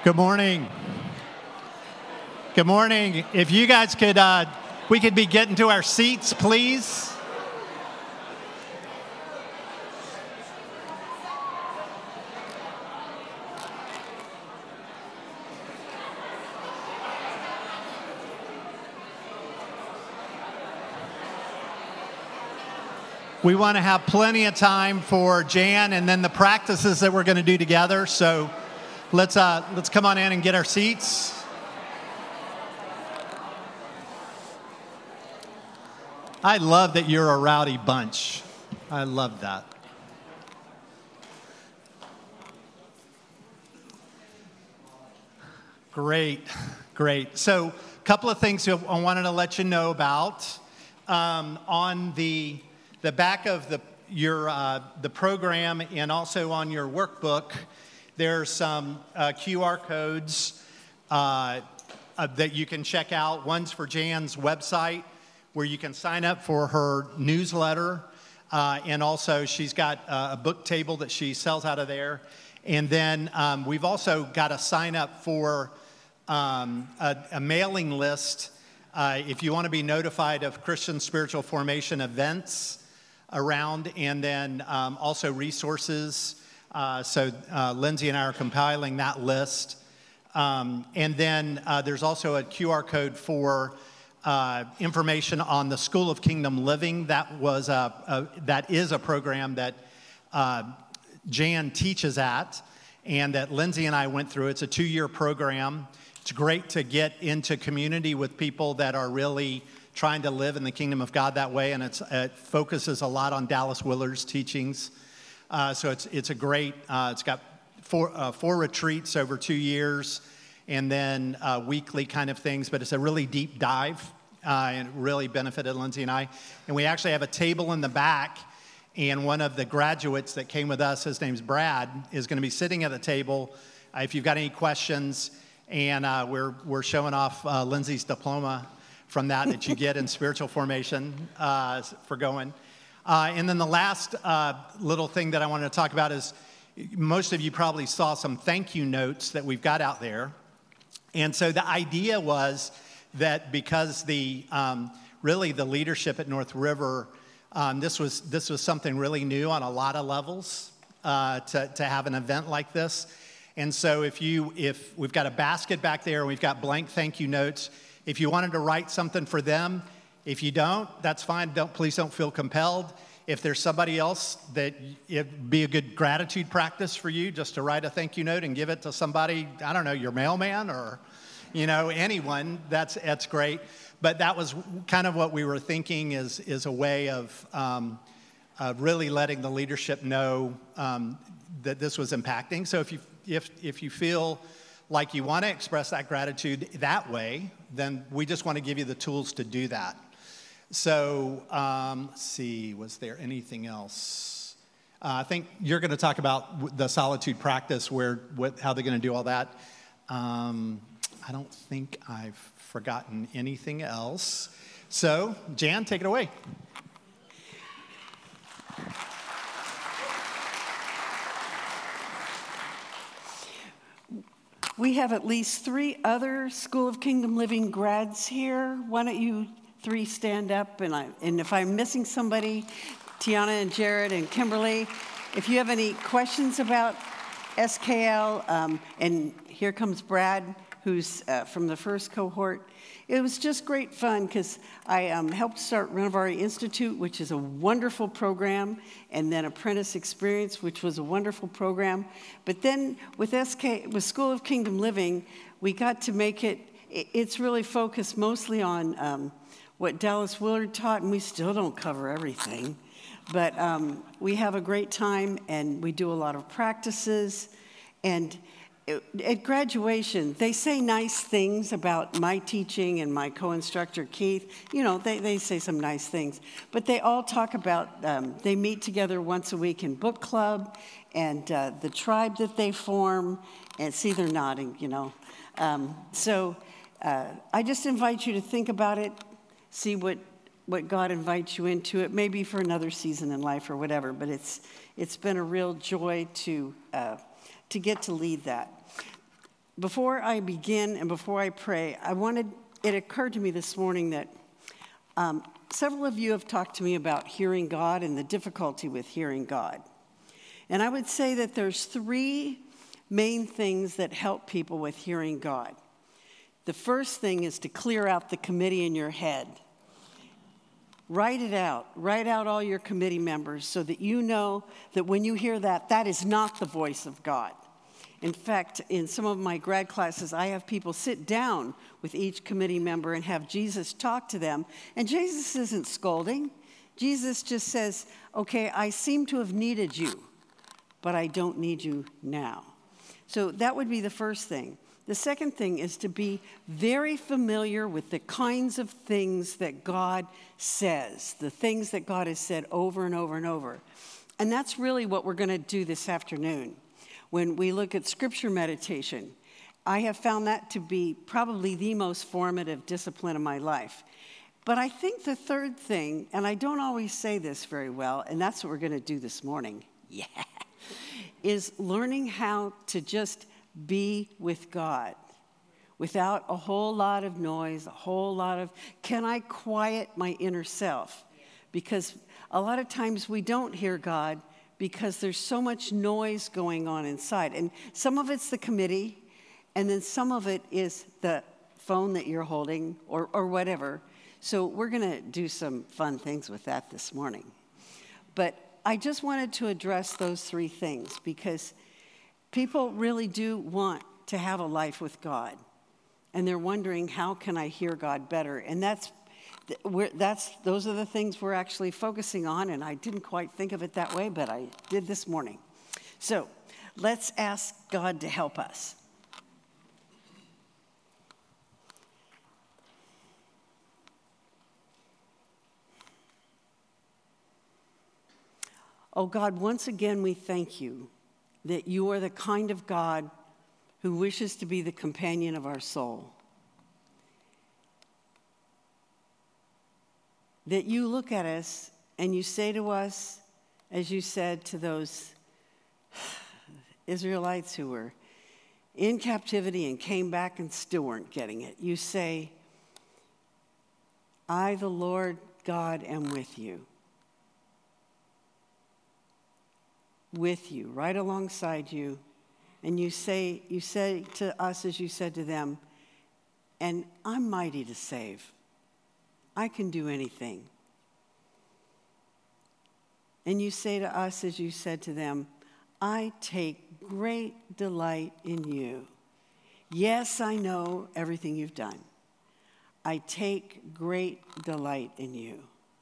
Good morning. Good morning. If you guys could, we could be getting to our seats, please. We want to have plenty of time for Jan and then the practices that we're going to do together. So let's come on in and get our seats. I love that you're a rowdy bunch. I love that. Great. So a couple of things I wanted to let you know about. On the back of the program and also on your workbook, there's some QR codes that you can check out. One's for Jan's website, where you can sign up for her newsletter. And also, she's got a book table that she sells out of there. And then we've also got a sign up for a mailing list if you want to be notified of Christian spiritual formation events around, and then also resources. So Lindsay and I are compiling that list. And then there's also a QR code for information on the School of Kingdom Living. That is a program that Jan teaches at, and that Lindsay and I went through. It's a 2-year program. It's great to get into community with people that are really trying to live in the kingdom of God that way, and it focuses a lot on Dallas Willard's teachings. So it's a great. It's got four retreats over 2 years, and then weekly kind of things. But it's a really deep dive, and it really benefited Lindsay and I. And we actually have a table in the back, and one of the graduates that came with us, his name's Brad, is going to be sitting at the table. If you've got any questions, and we're showing off Lindsay's diploma from that you get in spiritual formation for going. And then the last little thing that I wanted to talk about is most of you probably saw some thank you notes that we've got out there. And so the idea was that because really the leadership at North River, this was something really new on a lot of levels to have an event like this. And so if we've got a basket back there and we've got blank thank you notes, if you wanted to write something for them, if you don't, that's fine. Please don't feel compelled. If there's somebody else that it'd be a good gratitude practice for you just to write a thank you note and give it to somebody, I don't know, your mailman or, anyone, that's great. But that was kind of what we were thinking is a way of really letting the leadership know that this was impacting. So if you feel like you want to express that gratitude that way, then we just want to give you the tools to do that. So, let's see, was there anything else? I think you're going to talk about the solitude practice, how they're going to do all that. I don't think I've forgotten anything else. So, Jan, take it away. We have at least 3 other School of Kingdom Living grads here. Why don't you 3 stand up? And if I'm missing somebody, Tiana and Jared and Kimberly, if you have any questions about SKL, and here comes Brad, who's from the first cohort. It was just great fun because I helped start Renovari Institute, which is a wonderful program, and then Apprentice Experience, which was a wonderful program. But then with School of Kingdom Living, we got to make it's really focused mostly on what Dallas Willard taught, and we still don't cover everything. But we have a great time, and we do a lot of practices. And at graduation, they say nice things about my teaching and my co-instructor, Keith. They say some nice things. But they all talk about, they meet together once a week in book club and the tribe that they form. And see, they're nodding, So I just invite you to think about it, see what God invites you into it, maybe for another season in life or whatever. But it's been a real joy to get to lead that. before I begin and before I pray, it occurred to me this morning that several of you have talked to me about hearing God and the difficulty with hearing God. And I would say that there's three main things that help people with hearing God. The first thing is to clear out the committee in your head. Write it out. Write out all your committee members so that you know that when you hear that, that is not the voice of God. In fact, in some of my grad classes, I have people sit down with each committee member and have Jesus talk to them. And Jesus isn't scolding. Jesus just says, okay, I seem to have needed you, but I don't need you now. So that would be the first thing. The second thing is to be very familiar with the kinds of things that God says, the things that God has said over and over and over. And that's really what we're going to do this afternoon. When we look at scripture meditation, I have found that to be probably the most formative discipline of my life. But I think the third thing, and I don't always say this very well, and that's what we're going to do this morning, is learning how to just be with God without a whole lot of noise, can I quiet my inner self? Because a lot of times we don't hear God because there's so much noise going on inside. And some of it's the committee, and then some of it is the phone that you're holding or whatever. So we're going to do some fun things with that this morning. But I just wanted to address those three things because people really do want to have a life with God. And they're wondering, how can I hear God better? And those are the things we're actually focusing on, and I didn't quite think of it that way, but I did this morning. So let's ask God to help us. Oh God, once again we thank you that you are the kind of God who wishes to be the companion of our soul. That you look at us and you say to us, as you said to those Israelites who were in captivity and came back and still weren't getting it, you say, I, the Lord God, am with you. With you, right alongside you. And you say to us as you said to them, and I'm mighty to save. I can do anything. And you say to us as you said to them, I take great delight in you. Yes, I know everything you've done. I take great delight in you.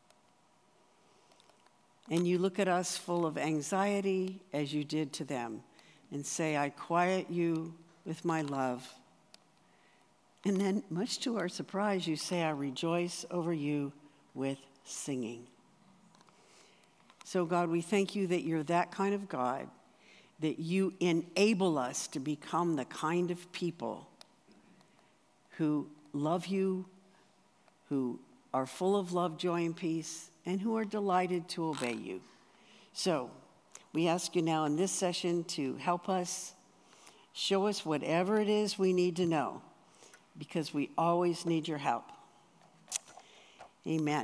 And you look at us full of anxiety as you did to them and say, I quiet you with my love. And then, much to our surprise, you say, I rejoice over you with singing. So, God, we thank you that you're that kind of God, that you enable us to become the kind of people who love you, who are full of love, joy, and peace, and who are delighted to obey you. So, we ask you now in this session to help us, show us whatever it is we need to know, because we always need your help. Amen.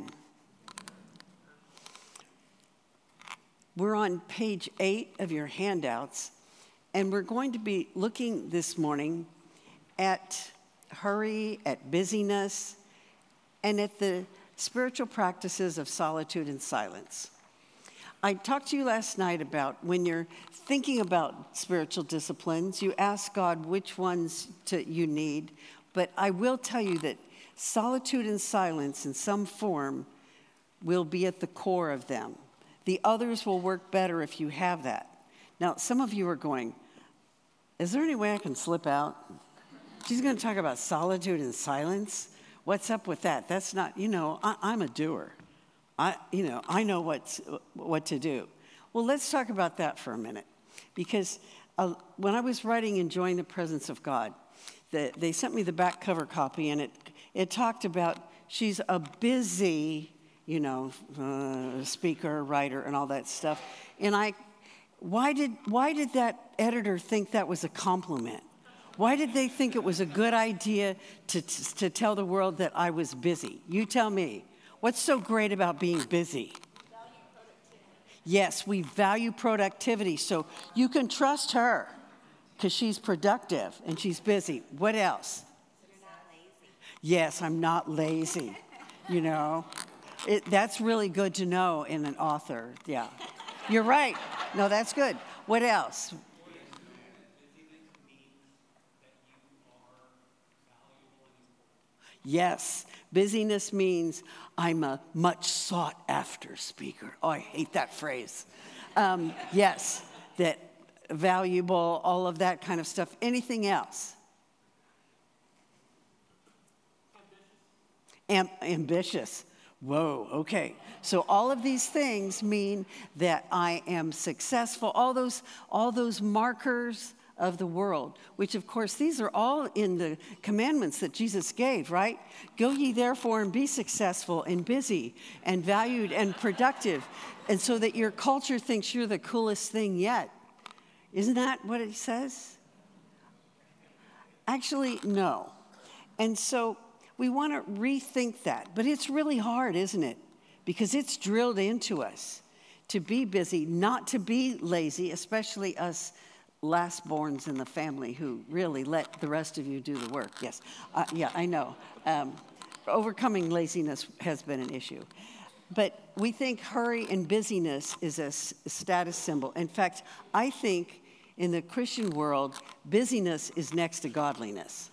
We're on page 8 of your handouts, and we're going to be looking this morning at hurry, at busyness, and at the spiritual practices of solitude and silence. I talked to you last night about when you're thinking about spiritual disciplines, you ask God which ones you need, but I will tell you that solitude and silence in some form will be at the core of them. The others will work better if you have that. Now, some of you are going, is there any way I can slip out? She's going to talk about solitude and silence? What's up with that? That's not, I'm a doer. I know what to do. Well, let's talk about that for a minute. Because when I was writing Enjoying the Presence of God, they sent me the back cover copy, and it talked about she's a busy, speaker, writer, and all that stuff. And why did that editor think that was a compliment? Why did they think it was a good idea to tell the world that I was busy? You tell me. What's so great about being busy? Yes, we value productivity, so you can trust her because she's productive and she's busy. What else? You're not lazy. Yes, I'm not lazy, you know. That's really good to know in an author, yeah. You're right. No, that's good. What else? Yes, busyness means I'm a much sought after speaker. Oh, I hate that phrase. Yes, that valuable, all of that kind of stuff. Anything else? Ambitious. Whoa, okay. So all of these things mean that I am successful. All those markers of the world, which of course these are all in the commandments that Jesus gave, right? Go ye therefore and be successful and busy and valued and productive, and so that your culture thinks you're the coolest thing yet. Isn't that what it says? Actually, no. And so we want to rethink that, but it's really hard, isn't it? Because it's drilled into us to be busy, not to be lazy, especially us lastborns in the family who really let the rest of you do the work. Yes, yeah, I know. Overcoming laziness has been an issue. But we think hurry and busyness is a status symbol. In fact, I think in the Christian world, busyness is next to godliness.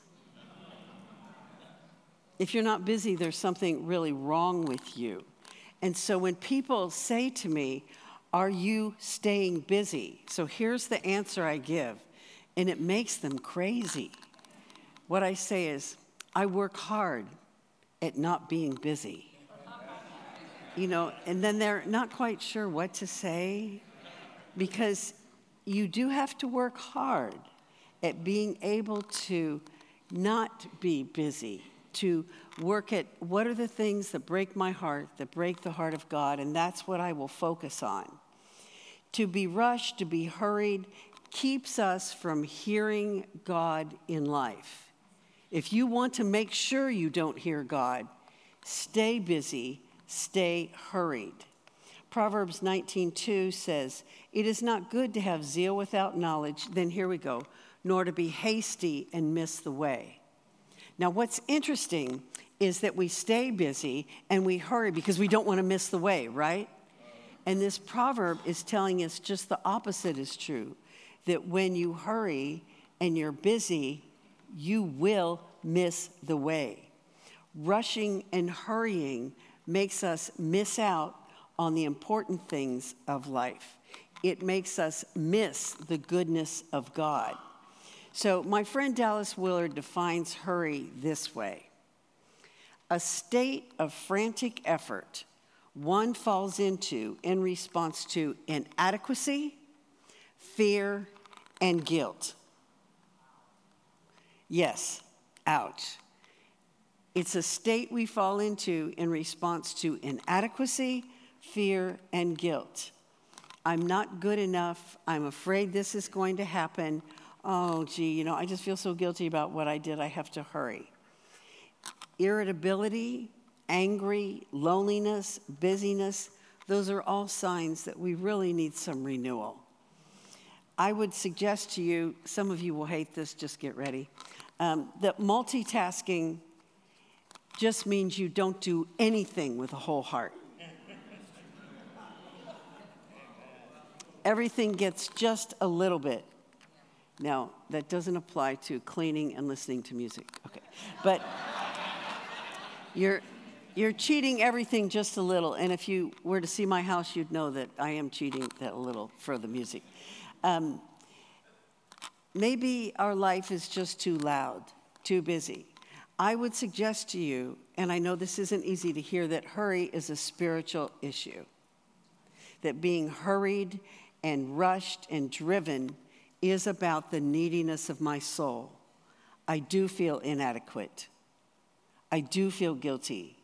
If you're not busy, there's something really wrong with you. And so when people say to me, are you staying busy? So here's the answer I give, and it makes them crazy. What I say is, I work hard at not being busy. You know, and then they're not quite sure what to say, because you do have to work hard at being able to not be busy, to work at what are the things that break my heart, that break the heart of God, and that's what I will focus on. To be rushed, to be hurried, keeps us from hearing God in life. If you want to make sure you don't hear God, stay busy, stay hurried. Proverbs 19:2 says, it is not good to have zeal without knowledge, then here we go, nor to be hasty and miss the way. Now, what's interesting is that we stay busy and we hurry because we don't want to miss the way, right? And this proverb is telling us just the opposite is true, that when you hurry and you're busy, you will miss the way. Rushing and hurrying makes us miss out on the important things of life. It makes us miss the goodness of God. So my friend Dallas Willard defines hurry this way: a state of frantic effort one falls into in response to inadequacy, fear, and guilt. Yes, ouch. It's a state we fall into in response to inadequacy, fear, and guilt. I'm not good enough. I'm afraid this is going to happen. Oh, gee, I just feel so guilty about what I did. I have to hurry. Irritability, angry, loneliness, busyness, those are all signs that we really need some renewal. I would suggest to you, some of you will hate this, just get ready, that multitasking just means you don't do anything with a whole heart. Everything gets just a little bit. Now, that doesn't apply to cleaning and listening to music. Okay. But you're cheating everything just a little. And if you were to see my house, you'd know that I am cheating that a little for the music. Maybe our life is just too loud, too busy. I would suggest to you, and I know this isn't easy to hear, that hurry is a spiritual issue. That being hurried and rushed and driven is about the neediness of my soul. I do feel inadequate. I do feel guilty.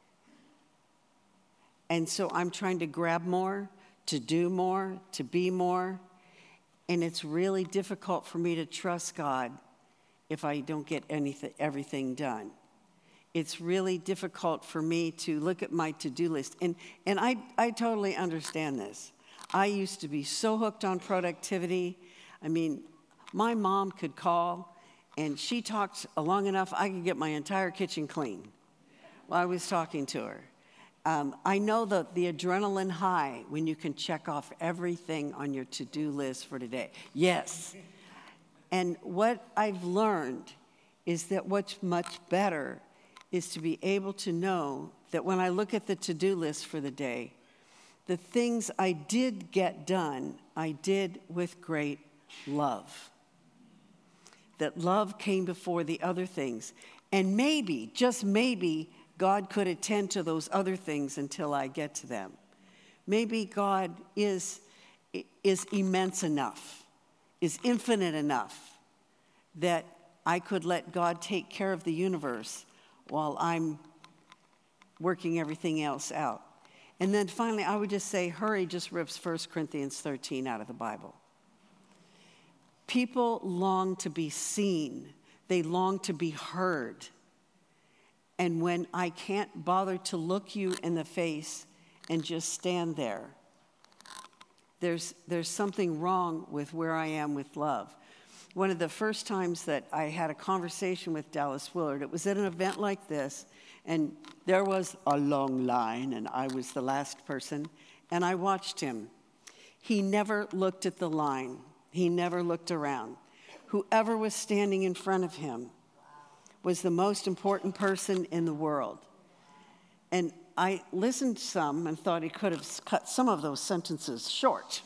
And so I'm trying to grab more, to do more, to be more. And it's really difficult for me to trust God if I don't get everything done. It's really difficult for me to look at my to-do list. And I totally understand this. I used to be so hooked on productivity. I mean, my mom could call, and she talked long enough, I could get my entire kitchen clean while I was talking to her. I know the adrenaline high when you can check off everything on your to-do list for today. Yes. And what I've learned is that what's much better is to be able to know that when I look at the to-do list for the day, the things I did get done, I did with great love. That love came before the other things. And maybe, just maybe, God could attend to those other things until I get to them. Maybe God is immense enough, is infinite enough, that I could let God take care of the universe while I'm working everything else out. And then finally, I would just say, hurry just rips 1 Corinthians 13 out of the Bible. People long to be seen. They long to be heard. And when I can't bother to look you in the face and just stand there, there's something wrong with where I am with love. One of the first times that I had a conversation with Dallas Willard, it was at an event like this, and there was a long line, and I was the last person, and I watched him. He never looked at the line. He never looked around. Whoever was standing in front of him was the most important person in the world. And I listened some and thought he could have cut some of those sentences short.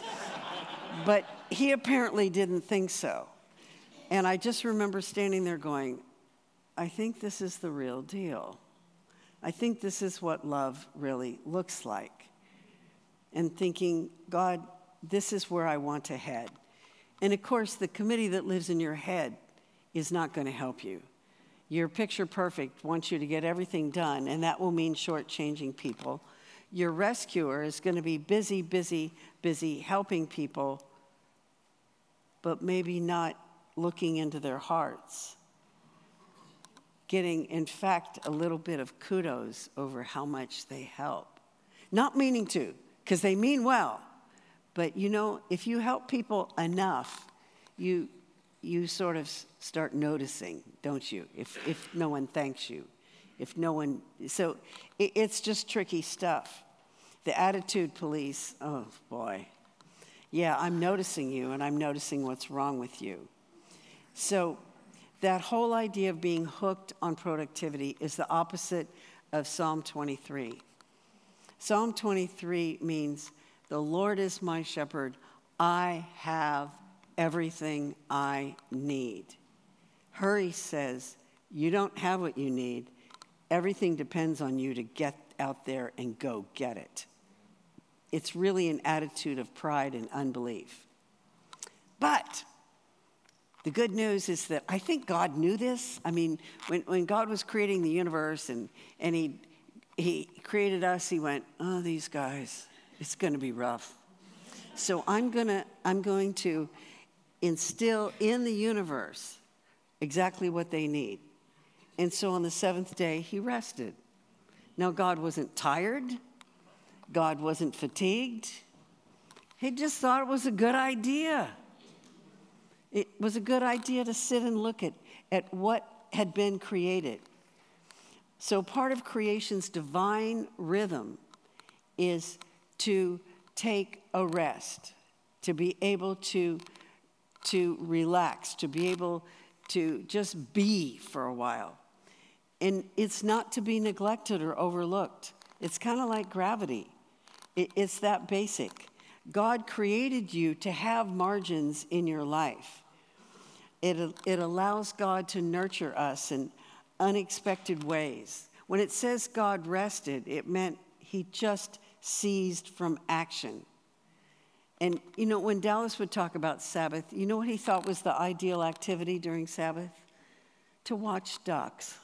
But he apparently didn't think so. And I just remember standing there going, I think this is the real deal. I think this is what love really looks like. And thinking, God, this is where I want to head. And of course, the committee that lives in your head is not going to help you. Your picture perfect wants you to get everything done, and that will mean shortchanging people. Your rescuer is going to be busy helping people, but maybe not looking into their hearts. Getting, in fact, a little bit of kudos over how much they help. Not meaning to, because they mean well. But you know, if you help people enough, you sort of start noticing, don't you? If no one thanks you, so it's just tricky stuff. The attitude police, oh boy. Yeah, I'm noticing you and I'm noticing what's wrong with you. So that whole idea of being hooked on productivity is the opposite of Psalm 23. Psalm 23 means, the Lord is my shepherd, I have everything I need. Hurry says, you don't have what you need. Everything depends on you to get out there and go get it. It's really an attitude of pride and unbelief. But the good news is that I think God knew this. I mean, when God was creating the universe and he created us, he went, oh, these guys, it's going to be rough. So I'm going to instill in the universe exactly what they need. And so on the seventh day, he rested. Now, God wasn't tired. God wasn't fatigued. He just thought it was a good idea. It was a good idea to sit and look at what had been created. So part of creation's divine rhythm is to take a rest, to be able to relax, to be able to just be for a while. And it's not to be neglected or overlooked. It's kind of like gravity. It's that basic. God created you to have margins in your life. It allows God to nurture us in unexpected ways. When it says God rested, it meant he just ceased from action. And, you know, when Dallas would talk about Sabbath, you know what he thought was the ideal activity during Sabbath? To watch ducks.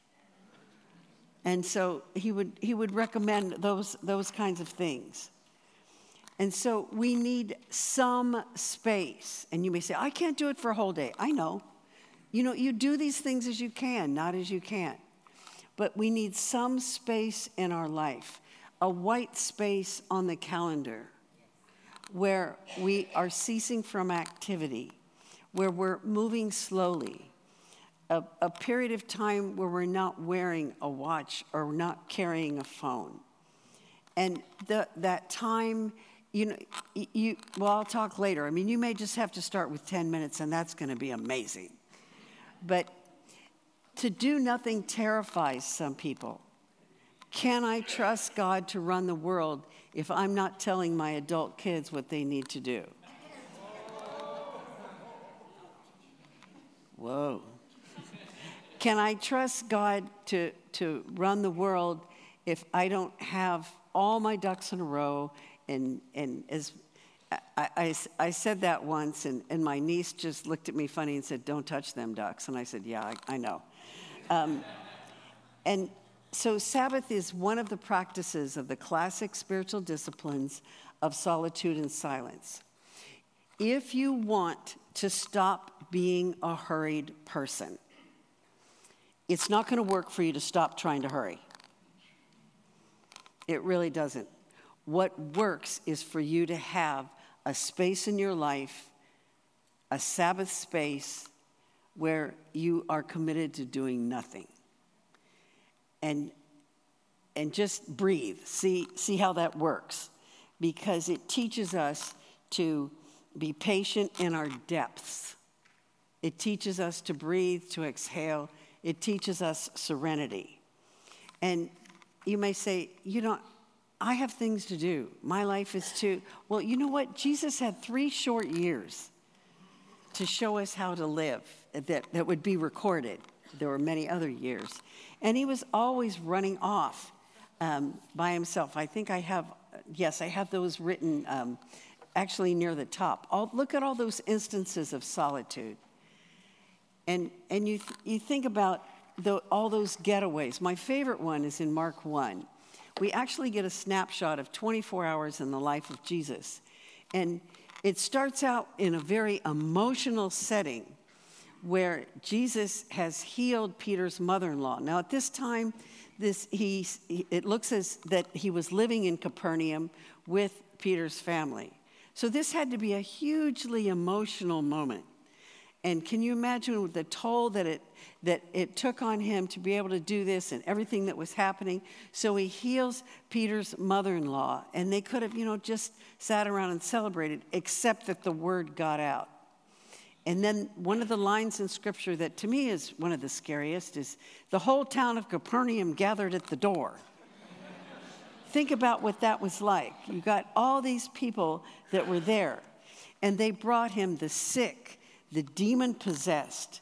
And so he would recommend those kinds of things. And so we need some space. And you may say, I can't do it for a whole day. I know. You do these things as you can, not as you can't. But we need some space in our life, a white space on the calendar where we are ceasing from activity, where we're moving slowly, a period of time where we're not wearing a watch or not carrying a phone. And that time, I'll talk later. I mean, you may just have to start with 10 minutes, and that's going to be amazing. But to do nothing terrifies some people. Can I trust God to run the world if I'm not telling my adult kids what they need to do? Whoa. Can I trust God to run the world if I don't have all my ducks in a row? And as I said that once, and my niece just looked at me funny and said, "Don't touch them ducks." And I said, "Yeah, I know." And so Sabbath is one of the practices of the classic spiritual disciplines of solitude and silence. If you want to stop being a hurried person, it's not going to work for you to stop trying to hurry. It really doesn't. What works is for you to have a space in your life, a Sabbath space, where you are committed to doing nothing. And just breathe. See how that works. Because it teaches us to be patient in our depths. It teaches us to breathe, to exhale. It teaches us serenity. And you may say, I have things to do. My life is too. Well, you know what? Jesus had 3 short years to show us how to live that would be recorded. There were many other years. And he was always running off by himself. I think I have those written actually near the top. Look at all those instances of solitude. And you think about all those getaways. My favorite one is in Mark 1. We actually get a snapshot of 24 hours in the life of Jesus. And it starts out in a very emotional setting where Jesus has healed Peter's mother-in-law. Now, at this time, it looks as that he was living in Capernaum with Peter's family. So this had to be a hugely emotional moment. And can you imagine the toll that it took on him to be able to do this and everything that was happening? So he heals Peter's mother-in-law, and they could have, just sat around and celebrated, except that the word got out. And then one of the lines in Scripture that to me is one of the scariest is, the whole town of Capernaum gathered at the door. Think about what that was like. You got all these people that were there, and they brought him the sick, the demon-possessed,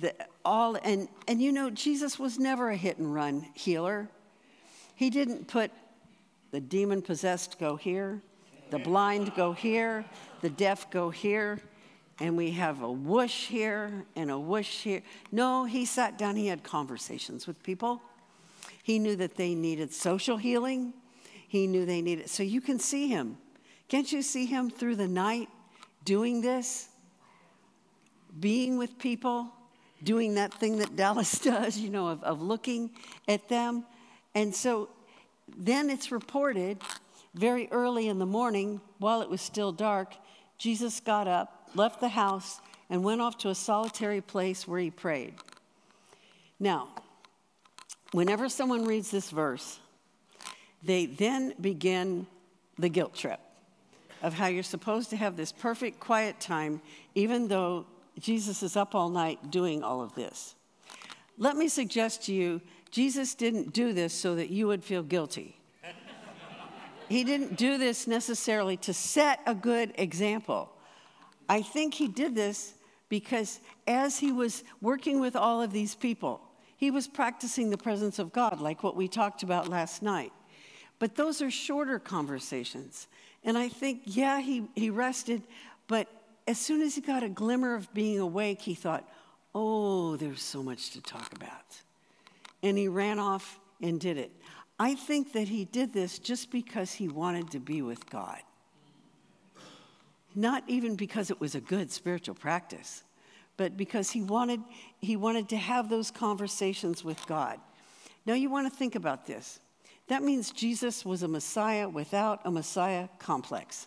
Jesus was never a hit-and-run healer. He didn't put the demon-possessed go here, the blind go here, the deaf go here, and we have a whoosh here and a whoosh here. No, he sat down, he had conversations with people. He knew that they needed social healing. He knew they needed, so you can see him. Can't you see him through the night doing this? Being with people, doing that thing that Dallas does, of looking at them. And so then it's reported very early in the morning, while it was still dark, Jesus got up, left the house, and went off to a solitary place where he prayed. Now, whenever someone reads this verse, they then begin the guilt trip of how you're supposed to have this perfect quiet time, even though Jesus is up all night doing all of this. Let me suggest to you, Jesus didn't do this so that you would feel guilty. He didn't do this necessarily to set a good example. I think he did this because as he was working with all of these people, he was practicing the presence of God, like what we talked about last night. But those are shorter conversations. And I think, he rested, but as soon as he got a glimmer of being awake, he thought, oh, there's so much to talk about. And he ran off and did it. I think that he did this just because he wanted to be with God. Not even because it was a good spiritual practice, but because he wanted to have those conversations with God. Now you want to think about this. That means Jesus was a Messiah without a Messiah complex.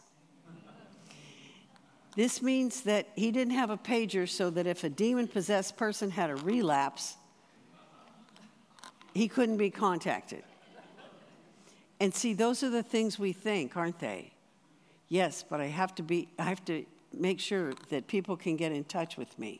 This means that he didn't have a pager so that if a demon-possessed person had a relapse, he couldn't be contacted. And see, those are the things we think, aren't they? Yes, but I have to make sure that people can get in touch with me.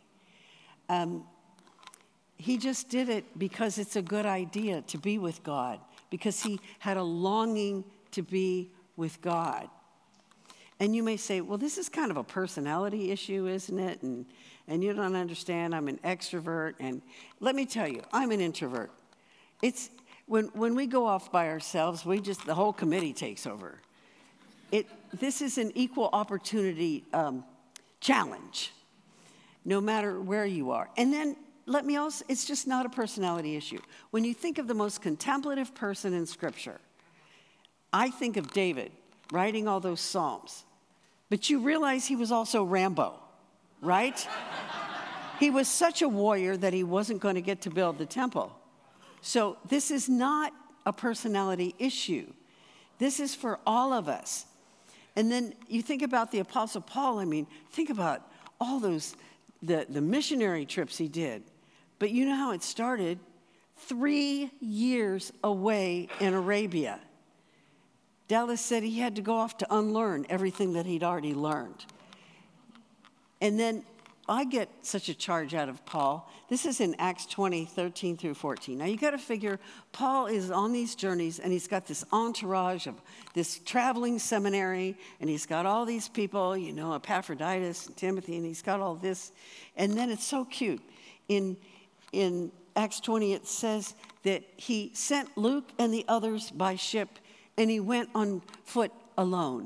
He just did it because it's a good idea to be with God, because he had a longing to be with God. And you may say, well, this is kind of a personality issue, isn't it? And you don't understand, I'm an extrovert. And let me tell you, I'm an introvert. It's when we go off by ourselves, the whole committee takes over. This is an equal opportunity challenge, no matter where you are. And then it's just not a personality issue. When you think of the most contemplative person in Scripture, I think of David writing all those Psalms. But you realize he was also Rambo, right? He was such a warrior that he wasn't going to get to build the temple. So this is not a personality issue. This is for all of us. And then you think about the Apostle Paul. Think about all those, the missionary trips he did. But you know how it started? 3 years away in Arabia. Dallas said he had to go off to unlearn everything that he'd already learned. And then I get such a charge out of Paul. This is in Acts 20, 13 through 14. Now you got to figure Paul is on these journeys and he's got this entourage of this traveling seminary and he's got all these people, Epaphroditus and Timothy, and he's got all this. And then it's so cute. In Acts 20 it says that he sent Luke and the others by ship and he went on foot alone.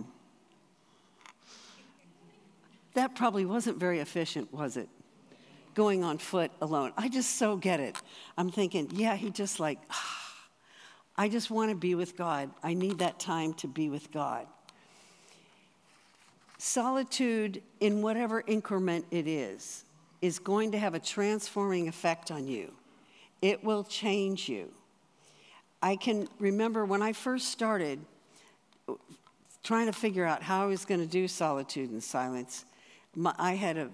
That probably wasn't very efficient, was it? Going on foot alone. I just so get it. I'm thinking, yeah, he just I just want to be with God. I need that time to be with God. Solitude, in whatever increment it is going to have a transforming effect on you. It will change you. I can remember when I first started trying to figure out how I was going to do solitude and silence. I had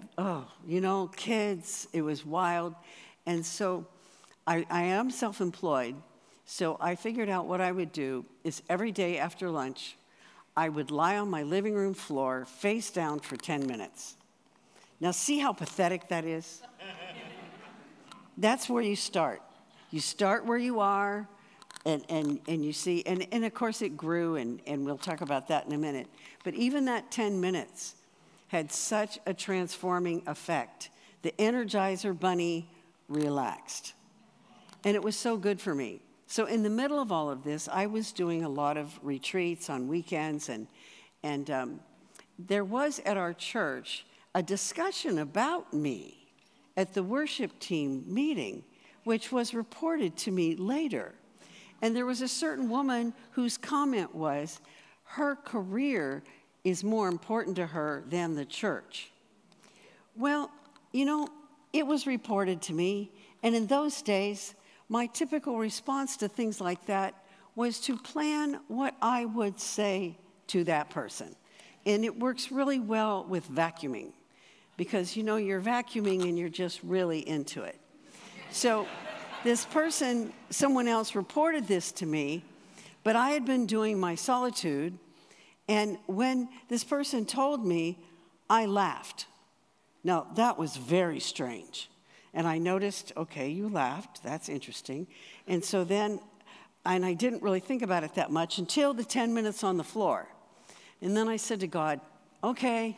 kids, it was wild. And so I am self-employed. So I figured out what I would do is every day after lunch, I would lie on my living room floor face down for 10 minutes. Now see how pathetic that is? That's where you start. You start where you are. And you see, and of course it grew, and we'll talk about that in a minute. But even that 10 minutes had such a transforming effect. The Energizer Bunny relaxed. And it was so good for me. So in the middle of all of this, I was doing a lot of retreats on weekends, and there was at our church a discussion about me at the worship team meeting, which was reported to me later. And there was a certain woman whose comment was, her career is more important to her than the church. Well, it was reported to me, and in those days, my typical response to things like that was to plan what I would say to that person. And it works really well with vacuuming, because you're vacuuming and you're just really into it. So this person, someone else reported this to me, but I had been doing my solitude, and when this person told me, I laughed. Now, that was very strange. And I noticed, okay, you laughed, that's interesting. And so then, and I didn't really think about it that much until the 10 minutes on the floor. And then I said to God, okay,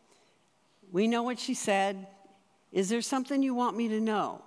we know what she said. Is there something you want me to know?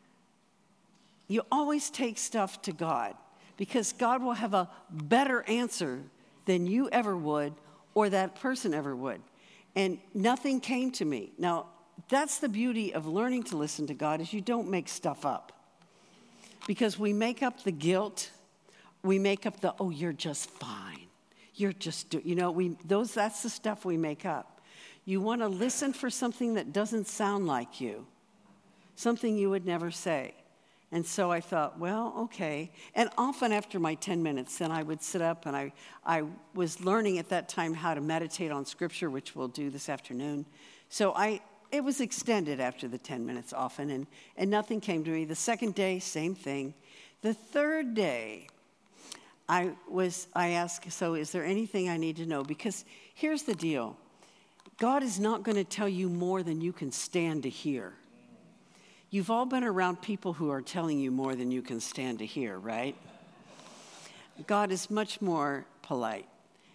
You always take stuff to God, because God will have a better answer than you ever would or that person ever would. And nothing came to me. Now, that's the beauty of learning to listen to God, is you don't make stuff up. Because we make up the guilt, we make up the, you're just fine. You're just, that's the stuff we make up. You want to listen for something that doesn't sound like you, something you would never say. And so I thought, well, okay. And often after my 10 minutes, then I would sit up, and I was learning at that time how to meditate on Scripture, which we'll do this afternoon. So it was extended after the 10 minutes often, and nothing came to me. The second day, same thing. The third day, I asked, so is there anything I need to know? Because here's the deal. God is not going to tell you more than you can stand to hear. You've all been around people who are telling you more than you can stand to hear, right? God is much more polite.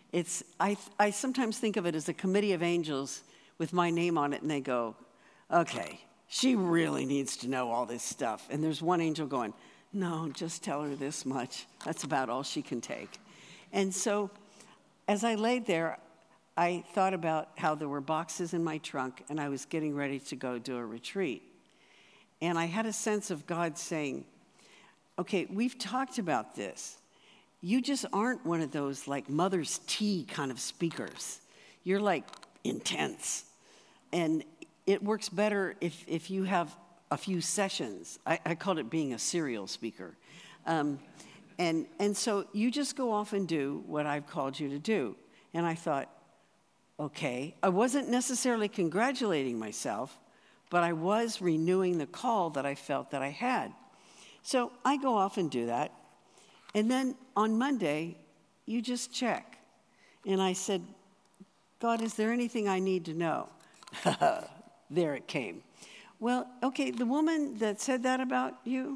I sometimes think of it as a committee of angels with my name on it, and they go, okay, she really needs to know all this stuff. And there's one angel going, no, just tell her this much. That's about all she can take. And so as I laid there, I thought about how there were boxes in my trunk, and I was getting ready to go do a retreat. And I had a sense of God saying, okay, we've talked about this. You just aren't one of those like mother's tea kind of speakers. You're like intense. And it works better if you have a few sessions. I called it being a serial speaker. And so you just go off and do what I've called you to do. And I thought, okay, I wasn't necessarily congratulating myself, but I was renewing the call that I felt that I had. So I go off and do that. And then on Monday, you just check. And I said, God, is there anything I need to know? There it came. Well, okay, the woman that said that about you,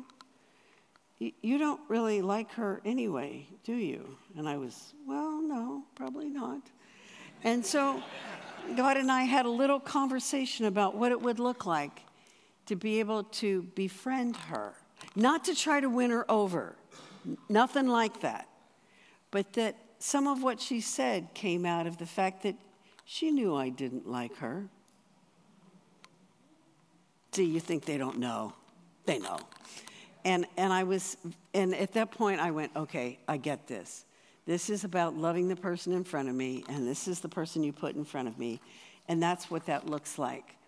you don't really like her anyway, do you? And I was, well, no, probably not. And so God and I had a little conversation about what it would look like to be able to befriend her. Not to try to win her over, nothing like that. But that some of what she said came out of the fact that she knew I didn't like her. See, you think they don't know. They know. And at that point I went, okay, I get this. This is about loving the person in front of me, and this is the person you put in front of me, and that's what that looks like.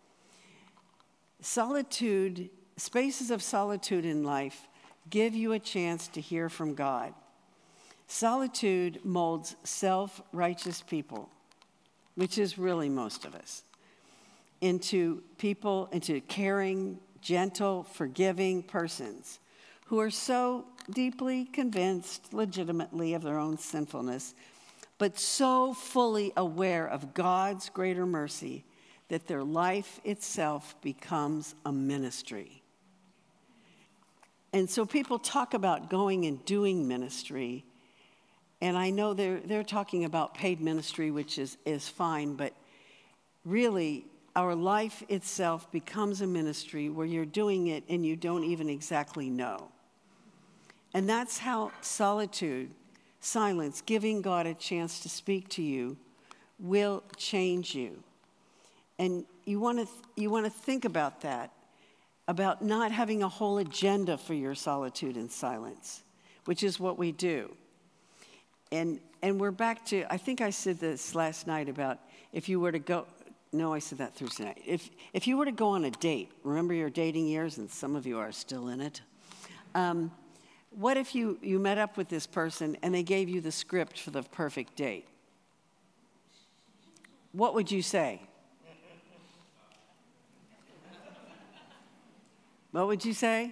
Solitude, spaces of solitude in life give you a chance to hear from God. Solitude molds self-righteous people, which is really most of us, into caring, gentle, forgiving persons who are so deeply convinced legitimately of their own sinfulness, but so fully aware of God's greater mercy that their life itself becomes a ministry. And so people talk about going and doing ministry, and I know they're talking about paid ministry, which is fine, but really our life itself becomes a ministry where you're doing it and you don't even exactly know. And that's how solitude, silence, giving God a chance to speak to you will change you. And you want to think about that, about not having a whole agenda for your solitude and silence, which is what we do. And we're back to, I think I said this last night about if you were to go, no, I said that Thursday night. If you were to go on a date, remember your dating years, and some of you are still in it. What if you met up with this person and they gave you the script for the perfect date? What would you say? What would you say?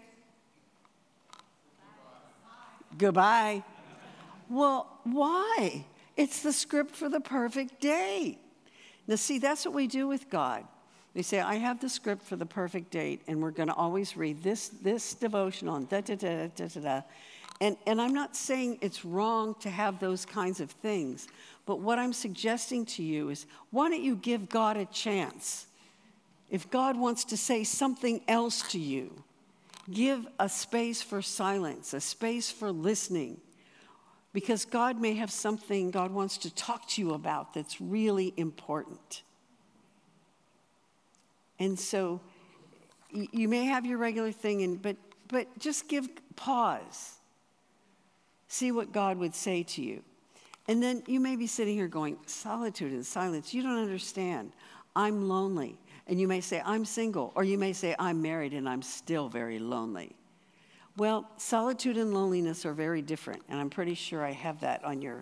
Goodbye. Well, why? It's the script for the perfect date. Now, see, that's what we do with God. They say, I have the script for the perfect date, and we're going to always read this devotional, and da-da-da-da-da-da. And I'm not saying it's wrong to have those kinds of things, but what I'm suggesting to you is, why don't you give God a chance? If God wants to say something else to you, give a space for silence, a space for listening, because God may have something God wants to talk to you about that's really important. And so you may have your regular thing, but just pause. See what God would say to you. And then you may be sitting here going, solitude and silence, you don't understand. I'm lonely. And you may say, I'm single. Or you may say, I'm married and I'm still very lonely. Well, solitude and loneliness are very different. And I'm pretty sure I have that on your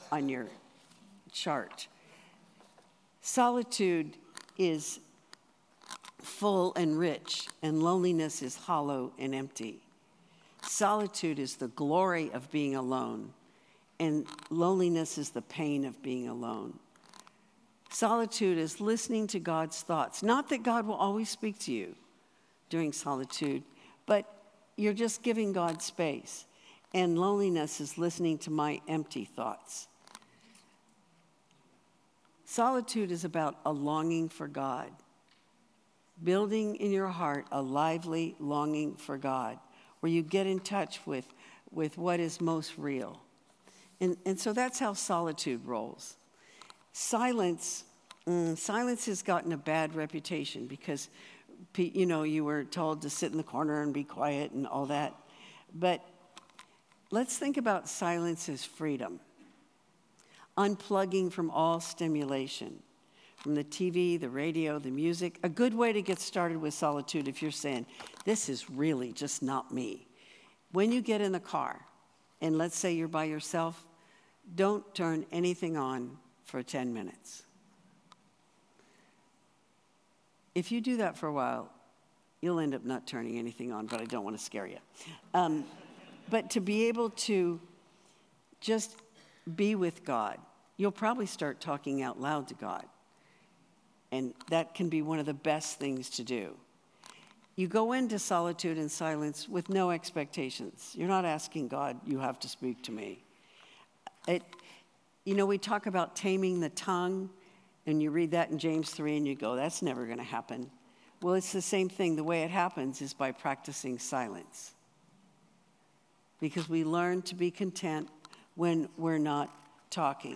chart. Solitude is full and rich, and loneliness is hollow and empty. Solitude is the glory of being alone, and loneliness is the pain of being alone. Solitude is listening to God's thoughts. Not that God will always speak to you during solitude, but you're just giving God space. And loneliness is listening to my empty thoughts. Solitude is about a longing for God, building in your heart a lively longing for God, where you get in touch with what is most real. And so that's how solitude rolls. Silence has gotten a bad reputation because, you were told to sit in the corner and be quiet and all that. But let's think about silence as freedom. Unplugging from all stimulation, from the TV, the radio, the music. A good way to get started with solitude if you're saying, this is really just not me. When you get in the car, and let's say you're by yourself, don't turn anything on for 10 minutes. If you do that for a while, you'll end up not turning anything on, but I don't want to scare you. But to be able to just be with God, you'll probably start talking out loud to God. And that can be one of the best things to do. You go into solitude and silence with no expectations. You're not asking God, you have to speak to me. We talk about taming the tongue, and you read that in James 3 and you go, that's never going to happen. Well, it's the same thing. The way it happens is by practicing silence. Because we learn to be content when we're not talking.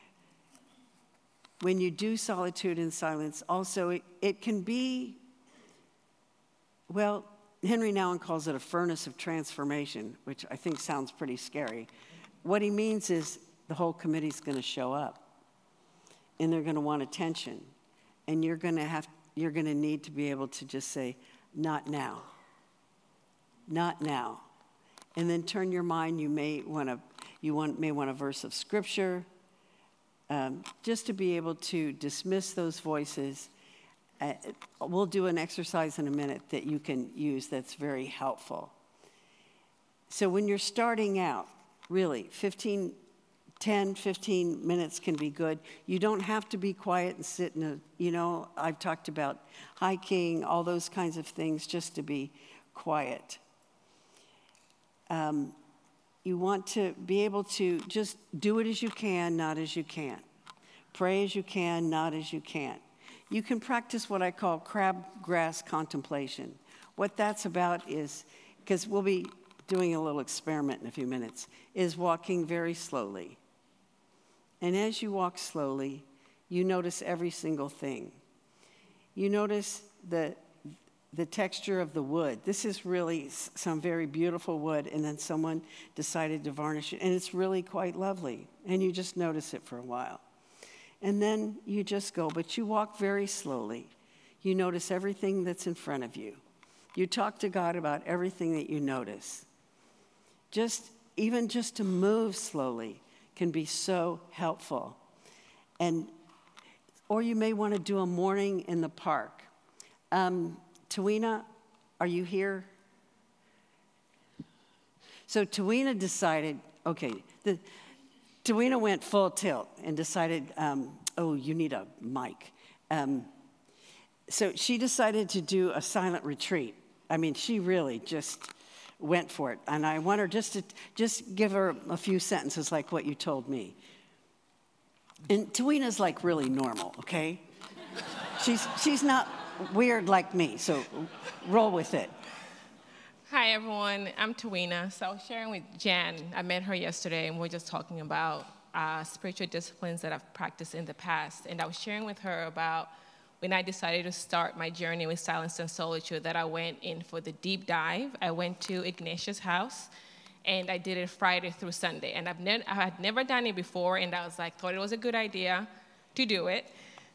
When you do solitude and silence, also it can be, well, Henry Nouwen calls it a furnace of transformation, which I think sounds pretty scary. What he means is the whole committee's going to show up, and they're going to want attention, and you're going to need to be able to just say, not now, not now, and then turn your mind. You may want a verse of scripture, just to be able to dismiss those voices. We'll do an exercise in a minute that you can use that's very helpful. So when you're starting out, really, 10, 15 minutes can be good. You don't have to be quiet and sit I've talked about hiking, all those kinds of things, just to be quiet. You want to be able to just do it as you can, not as you can't. Pray as you can, not as you can't. You can practice what I call crabgrass contemplation. What that's about is, because we'll be doing a little experiment in a few minutes, is walking very slowly. And as you walk slowly, you notice every single thing. You notice the texture of the wood. This is really some very beautiful wood, and then someone decided to varnish it, and it's really quite lovely. And you just notice it for a while. And then you just go, but you walk very slowly. You notice everything that's in front of you. You talk to God about everything that you notice. Even just to move slowly can be so helpful. Or you may want to do a morning in the park. Tawina, are you here? So Tawina decided, Tawina went full tilt and decided, you need a mic. So she decided to do a silent retreat. I mean, she really just went for it. And I want her just give her a few sentences like what you told me. And Tawina's like really normal, okay? She's not weird like me, so roll with it. Hi, everyone. I'm Tawina. So I was sharing with Jan. I met her yesterday, and we were just talking about spiritual disciplines that I've practiced in the past. And I was sharing with her about when I decided to start my journey with Silence and Solitude, that I went in for the deep dive. I went to Ignatius' house, and I did it Friday through Sunday. And I had never done it before, and I was like, thought it was a good idea to do it.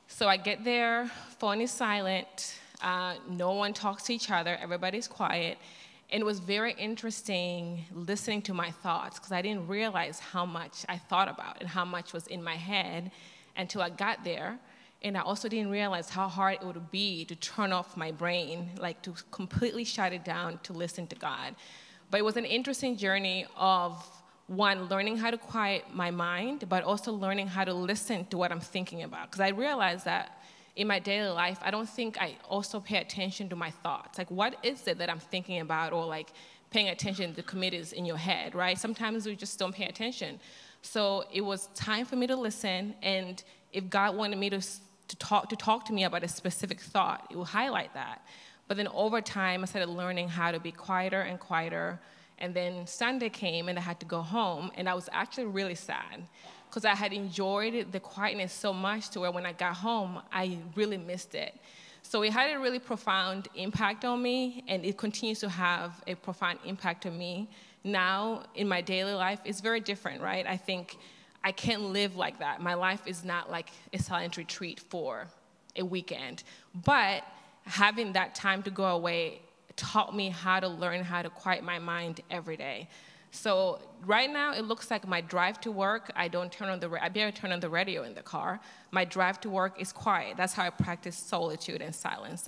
So I get there, phone is silent, no one talks to each other, everybody's quiet. And it was very interesting listening to my thoughts because I didn't realize how much I thought about and how much was in my head until I got there. And I also didn't realize how hard it would be to turn off my brain, like to completely shut it down to listen to God. But it was an interesting journey of, one, learning how to quiet my mind, but also learning how to listen to what I'm thinking about. Because I realized that in my daily life, I don't think I also pay attention to my thoughts. Like, what is it that I'm thinking about, or like paying attention to the committees in your head, right? Sometimes we just don't pay attention. So it was time for me to listen, and if God wanted me to talk to me about a specific thought, it will highlight that. But then over time, I started learning how to be quieter and quieter. And then Sunday came, and I had to go home, and I was actually really sad because I had enjoyed the quietness so much to where when I got home, I really missed it. So it had a really profound impact on me, and it continues to have a profound impact on me. Now, in my daily life, it's very different, right? I think I can't live like that. My life is not like a silent retreat for a weekend. But having that time to go away taught me how to learn how to quiet my mind every day. So right now, it looks like my drive to work, I barely turn on the radio in the car. My drive to work is quiet. That's how I practice solitude and silence.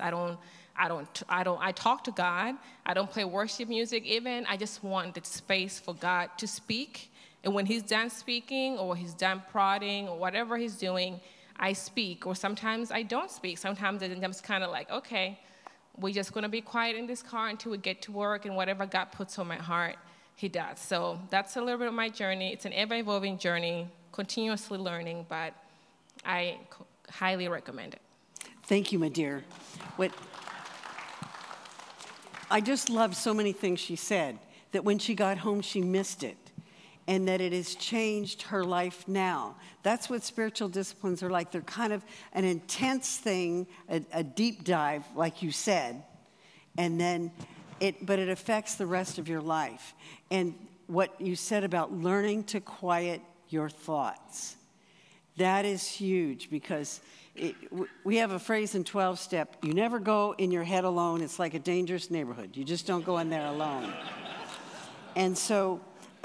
I talk to God. I don't play worship music even. I just want the space for God to speak. And when he's done speaking, or he's done prodding, or whatever he's doing, I speak. Or sometimes I don't speak. Sometimes I'm just kind of like, okay, we're just going to be quiet in this car until we get to work, and whatever God puts on my heart, he does. So that's a little bit of my journey. It's an ever-evolving journey, continuously learning, but I highly recommend it. Thank you, my dear. I just loved so many things she said, that when she got home, she missed it, and that it has changed her life now. That's what spiritual disciplines are like. They're kind of an intense thing, a deep dive, like you said, and then but it affects the rest of your life. And what you said about learning to quiet your thoughts, that is huge, because we have a phrase in 12-step, you never go in your head alone. It's like a dangerous neighborhood. You just don't go in there alone. And so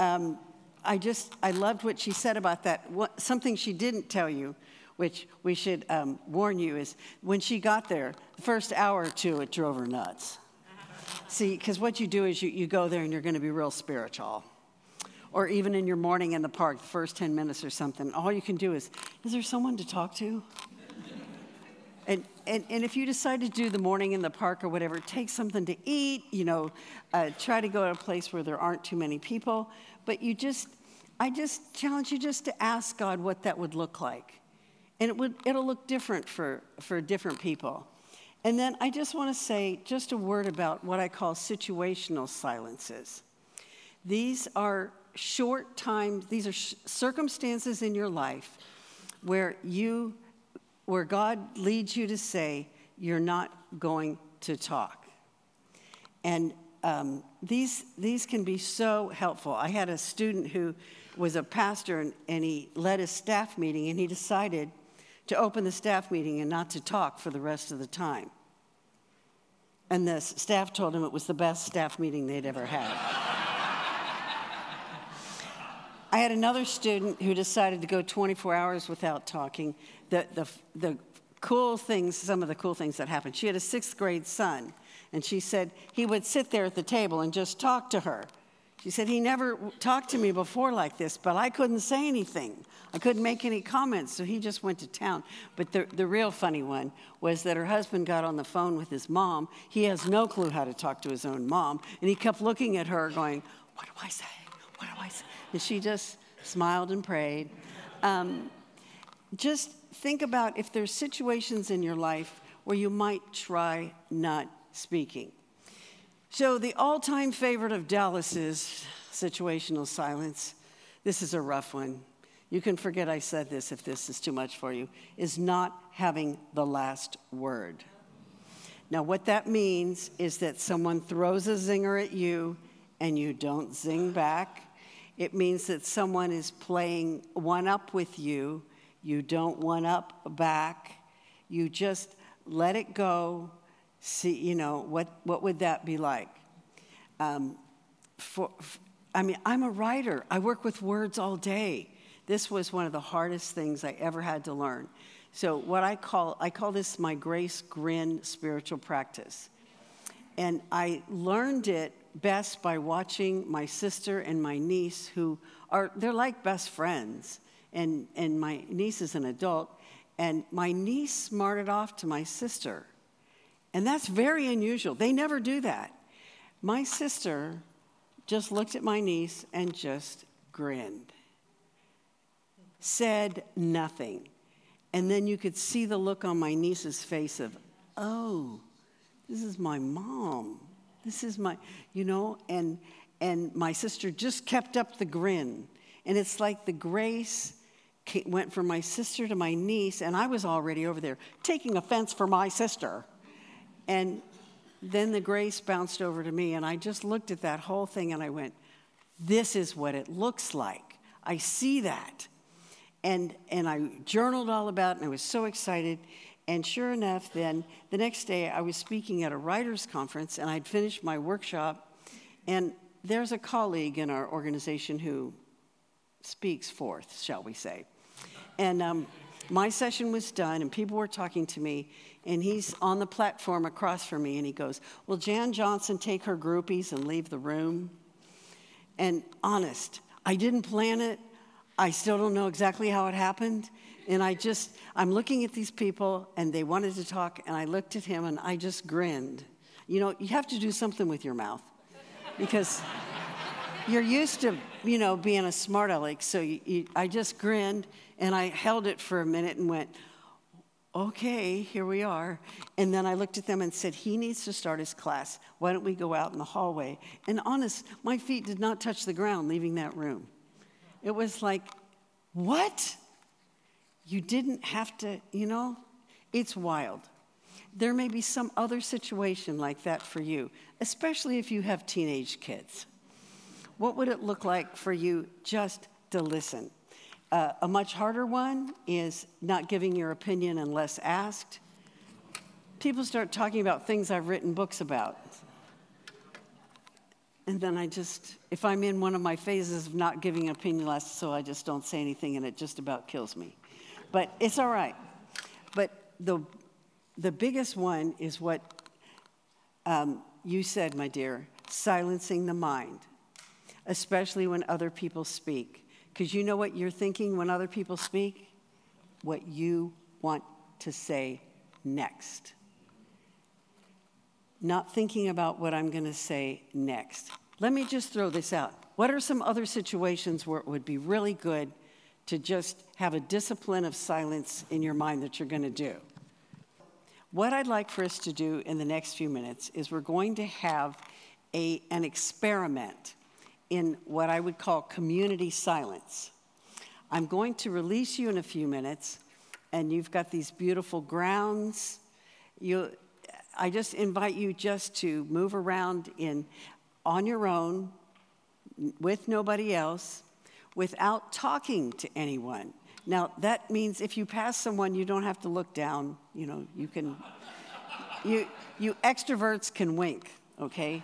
I loved what she said about that. Something she didn't tell you, which we should warn you, is when she got there, the first hour or two, it drove her nuts. See, because what you do is you go there and you're going to be real spiritual. Or even in your morning in the park, the first 10 minutes or something, all you can do is there someone to talk to? And if you decide to do the morning in the park or whatever, take something to eat, try to go to a place where there aren't too many people. But I just challenge you just to ask God what that would look like. And it'll look different for different people. And then I just want to say just a word about what I call situational silences. These are short times, these are circumstances in your life where God leads you to say, you're not going to talk. And these can be so helpful. I had a student who was a pastor, and he led a staff meeting, and he decided to open the staff meeting and not to talk for the rest of the time. And the staff told him it was the best staff meeting they'd ever had. I had another student who decided to go 24 hours without talking. The cool things, some of the cool things that happened. She had a 6th grade son, and she said he would sit there at the table and just talk to her. She said, he never talked to me before like this, but I couldn't say anything. I couldn't make any comments, so he just went to town. But the real funny one was that her husband got on the phone with his mom. He has no clue how to talk to his own mom, and he kept looking at her going, what do I say? What do I say? And she just smiled and prayed. Just think about if there's situations in your life where you might try not speaking. So the all-time favorite of Dallas is situational silence. This is a rough one. You can forget I said this if this is too much for you, is not having the last word. Now, what that means is that someone throws a zinger at you and you don't zing back. It means that someone is playing one-up with you. You don't one-up back. you just let it go, see, you know, what would that be like? I'm a writer. I work with words all day. This was one of the hardest things I ever had to learn. So what I call this my Grace Grin spiritual practice. And I learned it best by watching my sister and my niece, they're like best friends. And my niece is an adult. And my niece smarted off to my sister. And that's very unusual. They never do that. My sister just looked at my niece and just grinned. Said nothing. And then you could see the look on my niece's face of, oh, this is my mom. This is my, you know, and my sister just kept up the grin. And it's like the grace went from my sister to my niece, and I was already over there taking offense for my sister. And then the grace bounced over to me, and I just looked at that whole thing, and I went, this is what it looks like. I see that. And I journaled all about it, and I was so excited. And sure enough, then the next day I was speaking at a writers' conference, and I'd finished my workshop, and there's a colleague in our organization who speaks forth, shall we say. And my session was done, and people were talking to me, and he's on the platform across from me, and he goes, will Jan Johnson take her groupies and leave the room? And honest, I didn't plan it. I still don't know exactly how it happened. And I'm looking at these people, and they wanted to talk, and I looked at him, and I just grinned. You know, you have to do something with your mouth, because you're used to, you know, being a smart aleck. So I just grinned, and I held it for a minute and went, okay, here we are. And then I looked at them and said, he needs to start his class. Why don't we go out in the hallway? And honest, my feet did not touch the ground leaving that room. It was like, what? You didn't have to, you know? It's wild. There may be some other situation like that for you, especially if you have teenage kids. What would it look like for you just to listen? A much harder one is not giving your opinion unless asked. People start talking about things I've written books about. And then if I'm in one of my phases of not giving an opinion unless, so I just don't say anything, and it just about kills me. But it's all right. But the biggest one is what you said, my dear, silencing the mind, especially when other people speak. Because you know what you're thinking when other people speak? What you want to say next. Not thinking about what I'm going to say next. Let me just throw this out. What are some other situations where it would be really good to just have a discipline of silence in your mind that you're going to do? What I'd like for us to do in the next few minutes is we're going to have an experiment in what I would call community silence. I'm going to release you in a few minutes, and you've got these beautiful grounds. I just invite you just to move around on your own, with nobody else, without talking to anyone. Now, that means if you pass someone, you don't have to look down. You know, you can, you extroverts can wink, okay?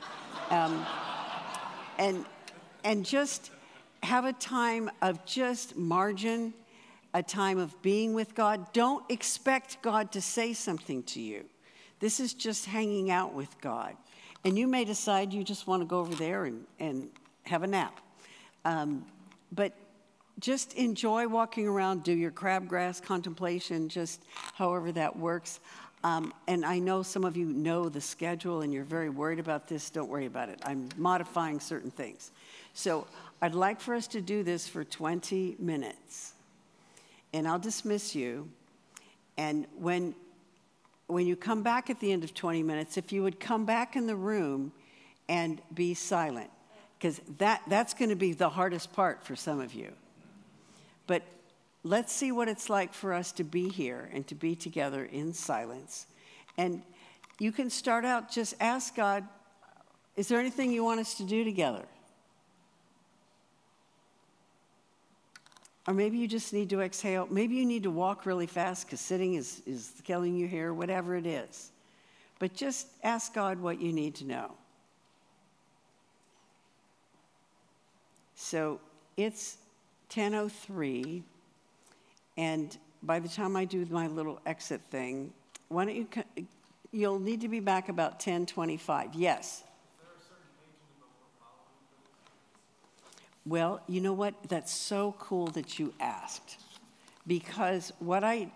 And just have a time of just margin, a time of being with God. Don't expect God to say something to you. This is just hanging out with God. And you may decide you just want to go over there and have a nap. But just enjoy walking around, do your crabgrass contemplation, just however that works. And I know some of you know the schedule and you're very worried about this. Don't worry about it. I'm modifying certain things. So I'd like for us to do this for 20 minutes. And I'll dismiss you. And when you come back at the end of 20 minutes, if you would come back in the room and be silent, because that's going to be the hardest part for some of you. But let's see what it's like for us to be here and to be together in silence. And you can start out, just ask God, is there anything you want us to do together? Or maybe you just need to exhale. Maybe you need to walk really fast because sitting is killing you here, whatever it is. But just ask God what you need to know. So it's 10:03, and by the time I do my little exit thing, why don't you'll need to be back about 10:25. Yes. Well, you know what? That's so cool that you asked, because what I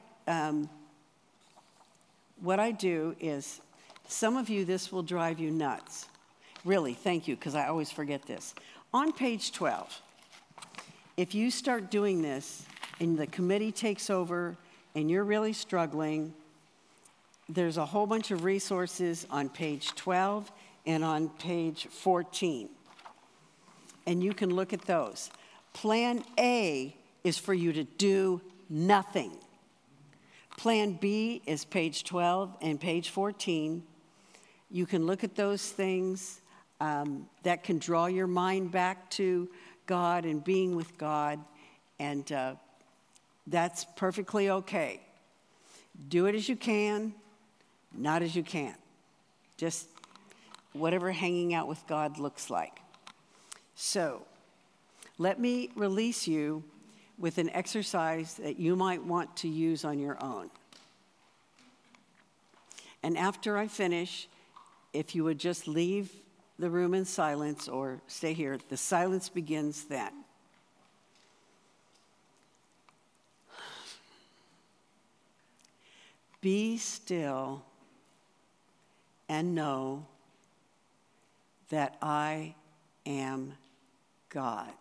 do is, some of you, this will drive you nuts. Really, thank you, because I always forget this. On page 12, if you start doing this and the committee takes over and you're really struggling, there's a whole bunch of resources on page 12 and on page 14. And you can look at those. Plan A is for you to do nothing. Plan B is page 12 and page 14. You can look at those things that can draw your mind back to God and being with God, and that's perfectly okay. Do it as you can, not as you can't. Just whatever hanging out with God looks like. So, let me release you with an exercise that you might want to use on your own. And after I finish, if you would just leave the room in silence or stay here, the silence begins then. Be still and know that I am God.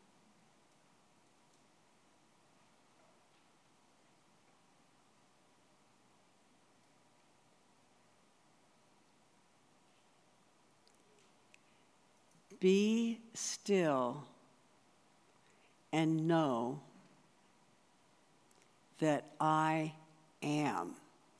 Be still and know that I am.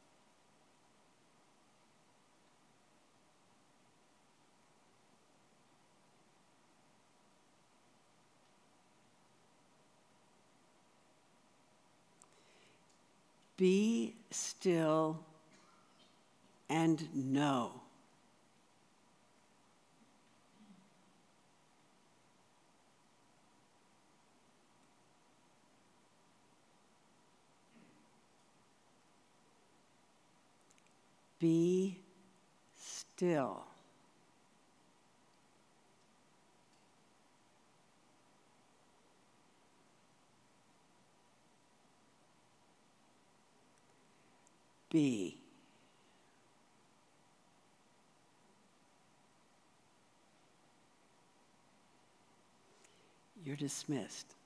Be still and know. Be still. Be. You're dismissed.